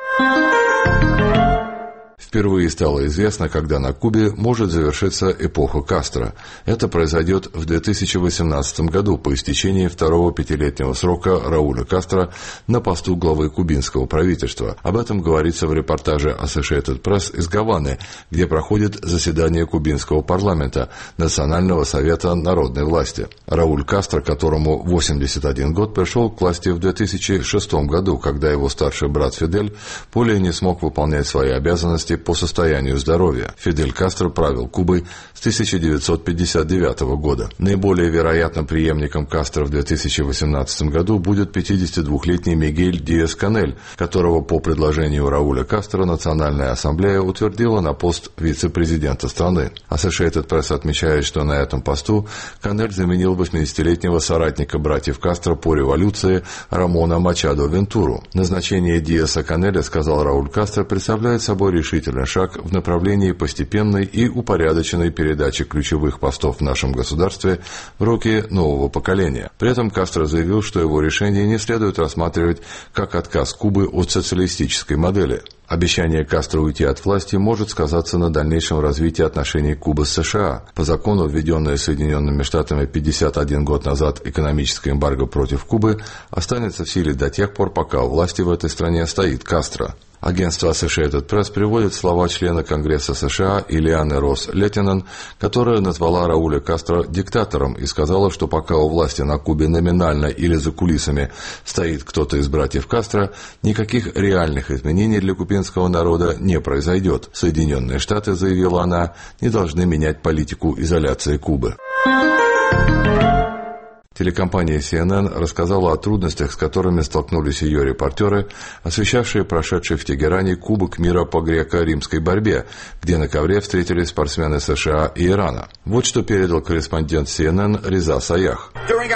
Впервые стало известно, когда на Кубе может завершиться эпоха Кастро. Это произойдет в 2018 году по истечении 2-го 5-летнего срока Рауля Кастро на посту главы кубинского правительства. Об этом говорится в репортаже Associated Press из Гаваны, где проходит заседание кубинского парламента, Национального совета народной власти. Рауль Кастро, которому 81 год, пришел к власти в 2006 году, когда его старший брат Фидель более не смог выполнять свои обязанности по состоянию здоровья. Фидель Кастро правил Кубой с 1959 года. Наиболее вероятным преемником Кастро в 2018 году будет 52-летний Мигель Диас-Канель, которого по предложению Рауля Кастро Национальная ассамблея утвердила на пост вице-президента страны. Associated Press отмечает, что на этом посту Канель заменил 80-летнего соратника братьев Кастро по революции Рамона Мачадо Вентуру. Назначение Диаса-Канеля, сказал Рауль Кастро, представляет собой решительный шаг в направлении постепенной и упорядоченной передачи ключевых постов в нашем государстве в руки нового поколения. При этом Кастро заявил, что его решение не следует рассматривать как отказ Кубы от социалистической модели. Обещание Кастро уйти от власти может сказаться на дальнейшем развитии отношений Кубы с США. По закону, введенное Соединенными Штатами 51 год назад экономическое эмбарго против Кубы останется в силе до тех пор, пока у власти в этой стране стоит Кастро. Агентство Associated Press приводит слова члена Конгресса США Ильяны Росс-Леттинен, которая назвала Рауля Кастро диктатором и сказала, что пока у власти на Кубе номинально или за кулисами стоит кто-то из братьев Кастро, никаких реальных изменений для кубинского народа не произойдет. Соединенные Штаты, заявила она, не должны менять политику изоляции Кубы. Телекомпания CNN рассказала о трудностях, с которыми столкнулись ее репортеры, освещавшие прошедший в Тегеране Кубок мира по греко-римской борьбе, где на ковре встретились спортсмены США и Ирана. Вот что передал корреспондент CNN Реза Саях.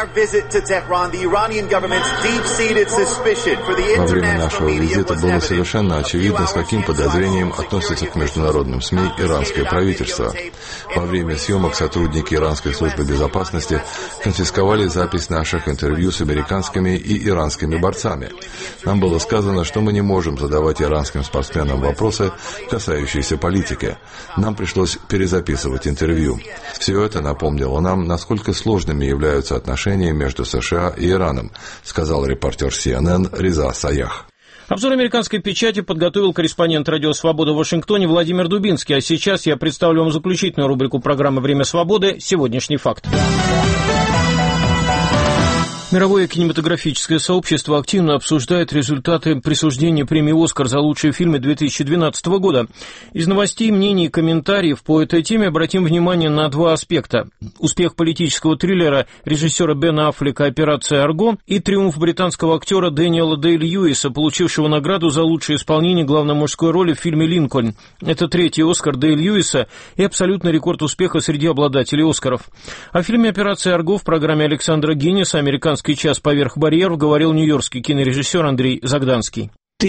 Во время нашего визита было совершенно очевидно, с каким подозрением относится к международным СМИ иранское правительство. Во время съемок сотрудники иранской службы безопасности конфисковали запись наших интервью с американскими и иранскими борцами. Нам было сказано, что мы не можем задавать иранским спортсменам вопросы, касающиеся политики. Нам пришлось перезаписывать интервью. Все это напомнило нам, насколько сложными являются отношения между США и Ираном, сказал репортер CNN Реза Саях. Обзор американской печати подготовил корреспондент «Радио Свобода» в Вашингтоне Владимир Дубинский. А сейчас я представлю вам заключительную рубрику программы «Время свободы. Сегодняшний факт». Мировое кинематографическое сообщество активно обсуждает результаты присуждения премии «Оскар» за лучшие фильмы 2012 года. Из новостей, мнений и комментариев по этой теме обратим внимание на два аспекта. Успех политического триллера режиссера Бена Аффлека «Операция Арго» и триумф британского актера Дэниела Дэй-Льюиса, получившего награду за лучшее исполнение главной мужской роли в фильме «Линкольн». Это третий «Оскар» Дэй-Льюиса и абсолютный рекорд успеха среди обладателей «Оскаров». О фильме «Операция Арго» в программе Александра Гинниса «Американский час поверх барьеров» говорил нью-йоркский кинорежиссер Андрей Загданский.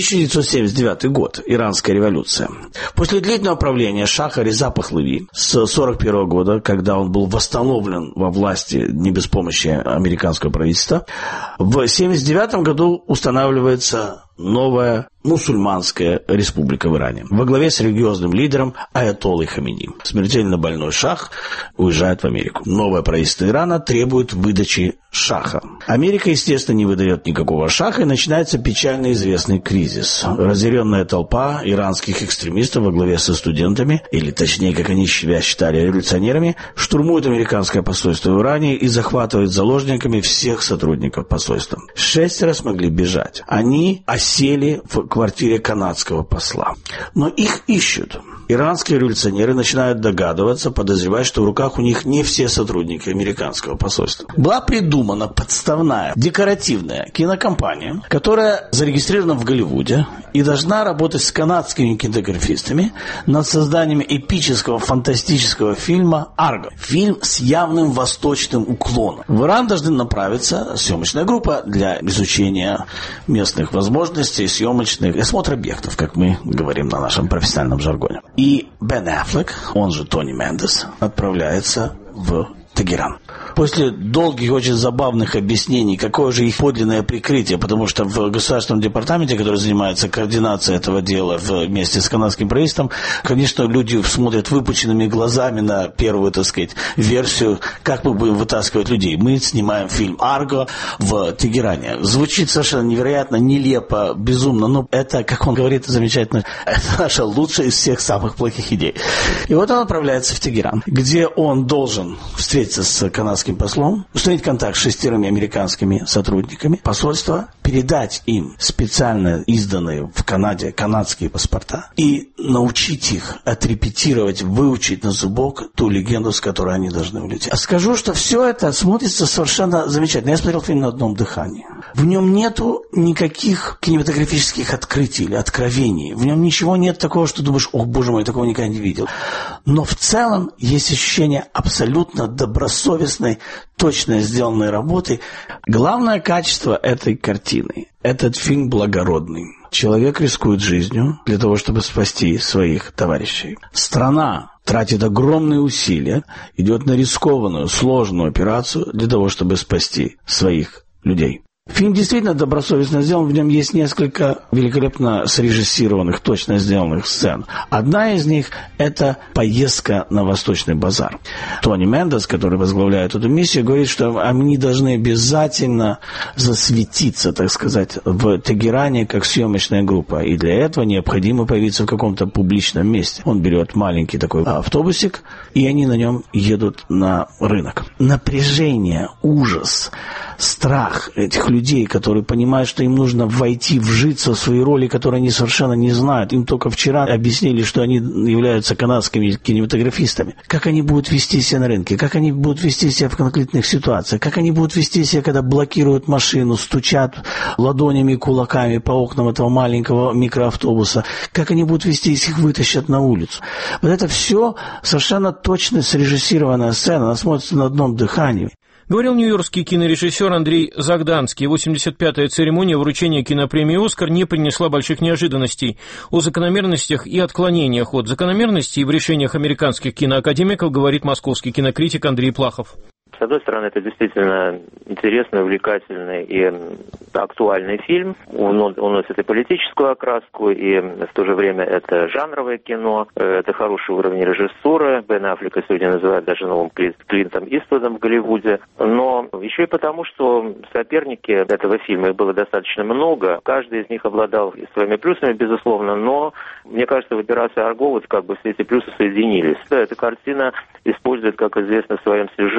1979 год. Иранская революция. После длительного правления шаха Реза Пахлави с 1941 года, когда он был восстановлен во власти не без помощи американского правительства, в 1979 году устанавливается новая мусульманская республика в Иране во главе с религиозным лидером Аятоллой Хамини. Смертельно больной шах уезжает в Америку. Новое правительство Ирана требует выдачи шаха. Америка, естественно, не выдает никакого шаха, и начинается печально известный кризис. Разъяренная толпа иранских экстремистов во главе со студентами, или точнее, как они себя считали, революционерами, штурмует американское посольство в Иране и захватывает заложниками всех сотрудников посольства. 6 смогли бежать. Они осели в квартире канадского посла. Но их ищут. Иранские революционеры начинают догадываться, подозревать, что в руках у них не все сотрудники американского посольства. Была придумана подставная, декоративная кинокомпания, которая зарегистрирована в Голливуде и должна работать с канадскими кинематографистами над созданием эпического фантастического фильма «Арго». Фильм с явным восточным уклоном. В Иран должны направиться съемочная группа для изучения местных возможностей, съемочных и осмотра объектов, как мы говорим на нашем профессиональном жаргоне. И Бен Аффлек, он же Тони Мендес, отправляется в Тегеран. После долгих, очень забавных объяснений, какое же их подлинное прикрытие, потому что в государственном департаменте, который занимается координацией этого дела вместе с канадским правительством, конечно, люди смотрят выпученными глазами на первую, так сказать, версию, как мы будем вытаскивать людей. Мы снимаем фильм «Арго» в Тегеране. Звучит совершенно невероятно, нелепо, безумно, но это, как он говорит, замечательно, это наша лучшая из всех самых плохих идей. И вот он отправляется в Тегеран, где он должен встретиться с канадским послом, установить контакт с 6 американскими сотрудниками посольства, передать им специально изданные в Канаде канадские паспорта и научить их отрепетировать, выучить на зубок ту легенду, с которой они должны улететь. А скажу, что все это смотрится совершенно замечательно. Я смотрел фильм «На одном дыхании». В нем нету никаких кинематографических открытий или откровений. В нем ничего нет такого, что думаешь, о, боже мой, такого никогда не видел. Но в целом есть ощущение абсолютно добросовестной, точно сделанной работы. Главное качество этой картины – этот фильм благородный. Человек рискует жизнью для того, чтобы спасти своих товарищей. Страна тратит огромные усилия, идет на рискованную, сложную операцию для того, чтобы спасти своих людей. Фильм действительно добросовестно сделан, в нем есть несколько великолепно срежиссированных, точно сделанных сцен. Одна из них – это поездка на Восточный базар. Тони Мендес, который возглавляет эту миссию, говорит, что они должны обязательно засветиться, так сказать, в Тегеране как съемочная группа. И для этого необходимо появиться в каком-то публичном месте. Он берет маленький такой автобусик, и они на нем едут на рынок. Напряжение, ужас, страх этих людей, которые понимают, что им нужно войти, вжиться в свои роли, которые они совершенно не знают. Им только вчера объяснили, что они являются канадскими кинематографистами. Как они будут вести себя на рынке, как они будут вести себя в конфликтных ситуациях, как они будут вести себя, когда блокируют машину, стучат ладонями и кулаками по окнам этого маленького микроавтобуса, как они будут вести, если их вытащат на улицу. Вот это все совершенно точно срежиссированная сцена, она смотрится на одном дыхании. Говорил нью-йоркский кинорежиссер Андрей Загданский. 85-я церемония вручения кинопремии «Оскар» не принесла больших неожиданностей. О закономерностях и отклонениях от закономерностей в решениях американских киноакадемиков говорит московский кинокритик Андрей Плахов. С одной стороны, это действительно интересный, увлекательный и актуальный фильм. Он носит и политическую окраску, и в то же время это жанровое кино, это хороший уровень режиссуры. Бен Аффлека сегодня называют даже новым Клинтом Иствудом в Голливуде. Но еще и потому, что соперники этого фильма, их было достаточно много. Каждый из них обладал своими плюсами, безусловно, но, мне кажется, в «Операции Арго» вот как бы все эти плюсы соединились. Да, эта картина использует, как известно, в своем сюжете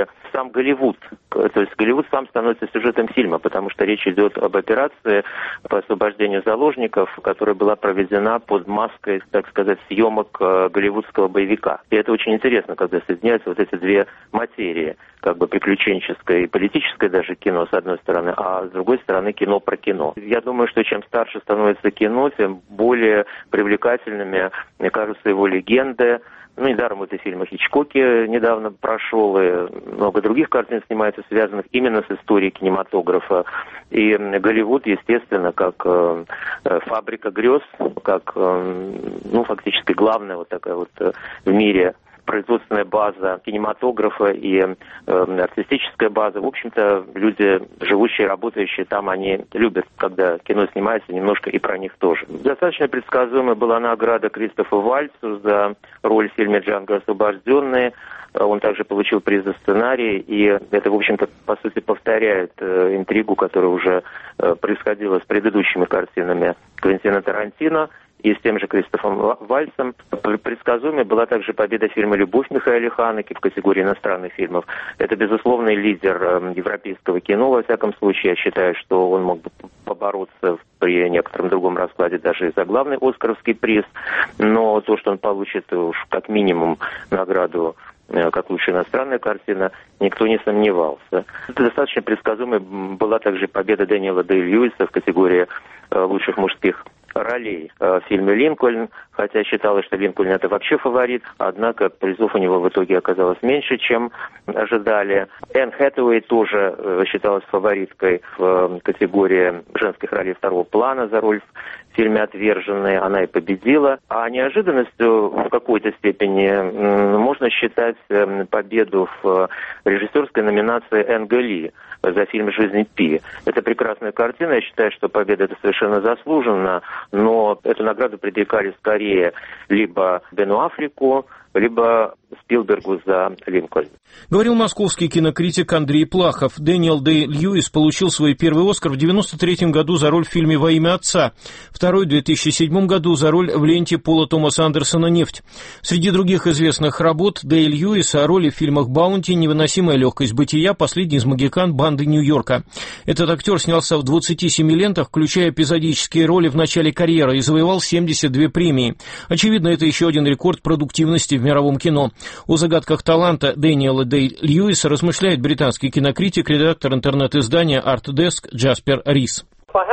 и сам Голливуд. То есть Голливуд сам становится сюжетом фильма, потому что речь идет об операции по освобождению заложников, которая была проведена под маской, так сказать, съемок голливудского боевика. И это очень интересно, когда соединяются вот эти две материи, как бы приключенческое и политическое даже кино, с одной стороны, а с другой стороны кино про кино. Я думаю, что чем старше становится кино, тем более привлекательными, мне кажется, его легенды. Ну, недаром в этой фильме Хичкоки недавно прошел, и много других картин снимается, связанных именно с историей кинематографа. И Голливуд, естественно, как фабрика грез, как, фактически главная вот такая вот в мире производственная база кинематографа и артистическая база. В общем-то, люди, живущие, работающие там, они любят, когда кино снимается, немножко и про них тоже. Достаточно предсказуемой была награда Кристофу Вальцу за роль в фильме «Джанго освобожденный». Он также получил приз за сценарий, и это, в общем-то, по сути, повторяет интригу, которая уже происходила с предыдущими картинами Квентина Тарантино и с тем же Кристофом Вальцем. Предсказуемой была также победа фильма «Любовь» Михаэля Ханеке в категории иностранных фильмов. Это безусловный лидер европейского кино, во всяком случае. Я считаю, что он мог бы побороться при некотором другом раскладе даже и за главный оскаровский приз. Но то, что он получит уж как минимум награду как лучшая иностранная картина, никто не сомневался. Это достаточно предсказуемой была также победа Дэниела Дэй-Льюиса в категории лучших мужских ролей в фильме «Линкольн», хотя считалось, что Линкольн это вообще фаворит, однако призов у него в итоге оказалось меньше, чем ожидали. Энн Хэтэуэй тоже считалась фавориткой в категории женских ролей второго плана за роль в фильме «Отверженные». Она и победила. А неожиданностью в какой-то степени можно считать победу в режиссерской номинации Энга Ли за фильм «Жизнь Пи». Это прекрасная картина. Я считаю, что победа это совершенно заслуженно, но эту награду предрекали скорее либо Бену Аффлеку, либо Спилбергу за «Линкольн». Говорил московский кинокритик Андрей Плахов. Дэниел Дэй-Льюис получил свой первый «Оскар» в 1993 году за роль в фильме «Во имя отца», второй в 2007 году за роль в ленте Пола Томаса Андерсона «Нефть». Среди других известных работ Дэй-Льюиса роли в фильмах «Баунти», «Невыносимая легкость бытия», «Последний из могикан», «Банды Нью-Йорка». Этот актер снялся в 27 лентах, включая эпизодические роли в начале карьеры, и завоевал 72 премии. Очевидно, это еще один рекорд продуктивности в мировом кино. О загадках таланта Дэниела Дэй-Льюиса размышляет британский кинокритик, редактор интернет-издания ArtDesk Джаспер Рис.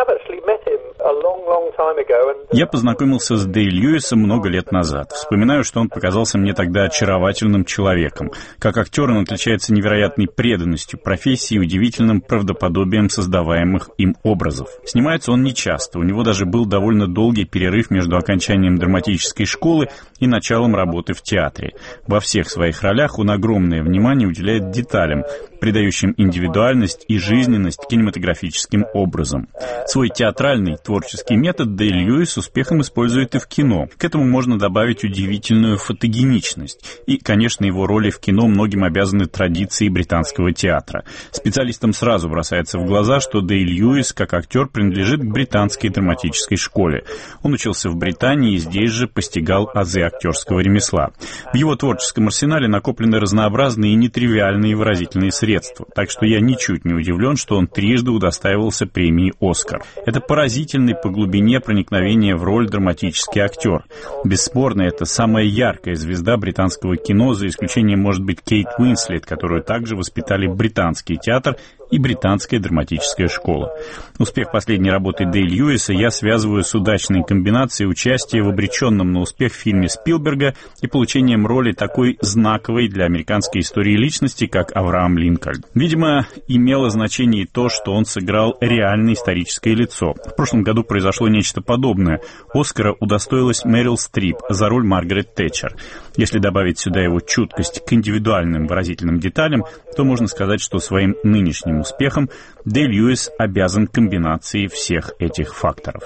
Я познакомился с Дэй-Льюисом много лет назад. Вспоминаю, что он показался мне тогда очаровательным человеком. Как актер он отличается невероятной преданностью профессии и удивительным правдоподобием создаваемых им образов. Снимается он нечасто. У него даже был довольно долгий перерыв между окончанием драматической школы и началом работы в театре. Во всех своих ролях он огромное внимание уделяет деталям, придающим индивидуальность и жизненность кинематографическим образом. Свой театральный творческий метод Дэй-Льюис с успехом использует и в кино. К этому можно добавить удивительную фотогеничность. И, конечно, его роли в кино многим обязаны традиции британского театра. Специалистам сразу бросается в глаза, что Дэй-Льюис, как актер, принадлежит к британской драматической школе. Он учился в Британии и здесь же постигал азы актерского ремесла. В его творческом арсенале накоплены разнообразные и нетривиальные выразительные средства, так что я ничуть не удивлен, что он трижды удостаивался премии «Оскар». Это поразительный по глубине проникновения в роль драматический актер. Бесспорно, это самая яркая звезда британского кино, за исключением, может быть, Кейт Уинслет, которую также воспитали британский театр и британская драматическая школа. Успех последней работы Дэй-Льюиса я связываю с удачной комбинацией участия в обреченном на успех фильме Спилберга и получением роли такой знаковой для американской истории личности, как Авраам Линкольн. Видимо, имело значение и то, что он сыграл реальное историческое лицо. В прошлом году произошло нечто подобное. Оскара удостоилась Мэрил Стрип за роль Маргарет Тэтчер. Если добавить сюда его чуткость к индивидуальным выразительным деталям, то можно сказать, что своим нынешним успехом Дэй-Льюис обязан комбинации всех этих факторов.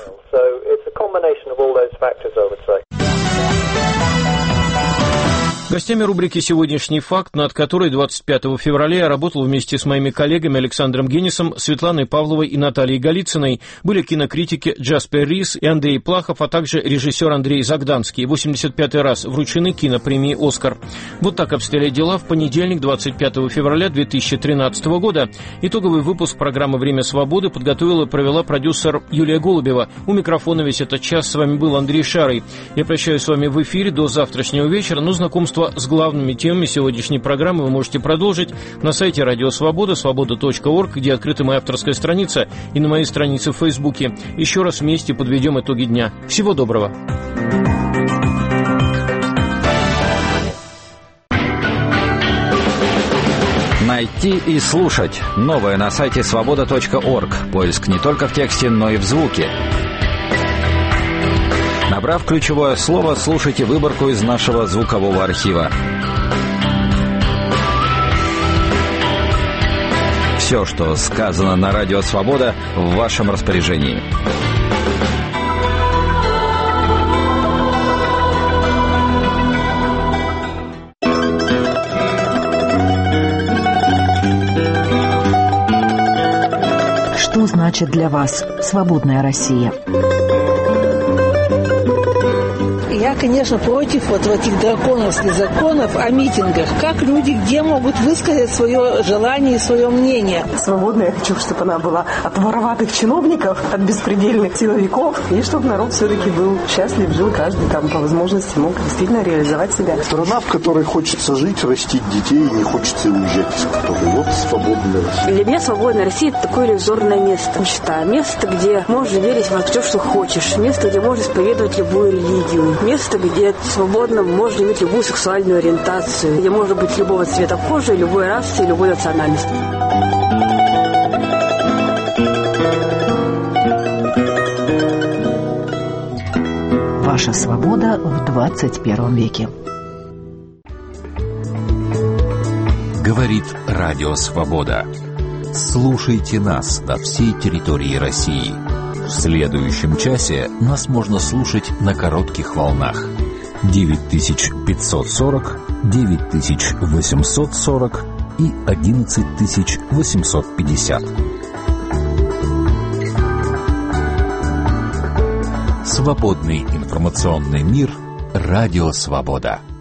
Гостями рубрики «Сегодняшний факт», над которой 25 февраля я работал вместе с моими коллегами Александром Генисом, Светланой Павловой и Натальей Голицыной, были кинокритики Джаспер Рис и Андрей Плахов, а также режиссер Андрей Загданский. 85-й раз вручены кинопремии «Оскар». Вот так обстояли дела в понедельник, 25 февраля 2013 года. Итоговый выпуск программы «Время свободы» подготовила и провела продюсер Юлия Голубева. У микрофона весь этот час с вами был Андрей Шарый. Я прощаюсь с вами в эфире до завтрашнего вечера, но знакомство с главными темами сегодняшней программы вы можете продолжить на сайте Радио Свобода, свобода.орг, где открыта моя авторская страница, и на моей странице в Фейсбуке. Еще раз вместе подведем итоги дня. Всего доброго. Найти и слушать. Новое на сайте свобода.орг. Поиск не только в тексте, но и в звуке. Набрав ключевое слово, слушайте выборку из нашего звукового архива. Все, что сказано на Радио Свобода, в вашем распоряжении. Что значит для вас свободная Россия? Я, конечно, против вот этих драконовских законов о митингах. Как люди где могут высказать свое желание и свое мнение? Свободная, я хочу, чтобы она была от вороватых чиновников, от беспредельных силовиков, и чтобы народ все-таки был счастлив, жил каждый там по возможности, мог действительно реализовать себя. Страна, в которой хочется жить, растить детей, и не хочется уезжать из которой. Вот свободная Россия. Для меня свободная Россия – это такое иллюзорное место. Мечта. Место, где можно верить во все, что хочешь. Место, где можно исповедовать любую религию. Место, где свободно можно иметь любую сексуальную ориентацию, где можно быть любого цвета кожи, любой расы и любой национальности. Ваша свобода в 21 веке. Говорит Радио Свобода. Слушайте нас на всей территории России. В следующем часе нас можно слушать на коротких волнах. 9540, 9840 и 11850. Свободный информационный мир. Радио Свобода.